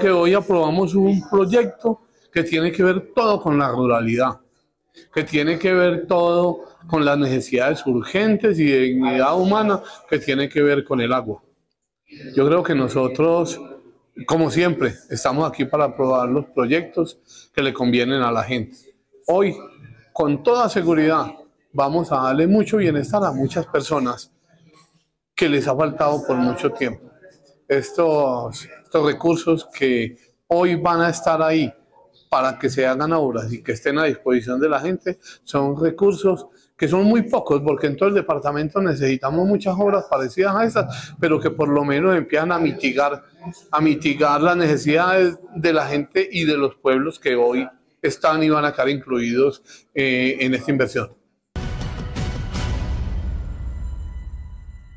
que hoy aprobamos un proyecto que tiene que ver todo con la ruralidad, que tiene que ver todo con las necesidades urgentes y de dignidad humana, que tiene que ver con el agua. Yo creo que nosotros, como siempre, estamos aquí para aprobar los proyectos que le convienen a la gente. Hoy, con toda seguridad, vamos a darle mucho bienestar a muchas personas que les ha faltado por mucho tiempo. Estos recursos que hoy van a estar ahí para que se hagan obras y que estén a disposición de la gente, son recursos que son muy pocos, porque en todo el departamento necesitamos muchas obras parecidas a estas, pero que por lo menos empiezan a mitigar las necesidades de la gente y de los pueblos que hoy están y van a estar incluidos en esta inversión.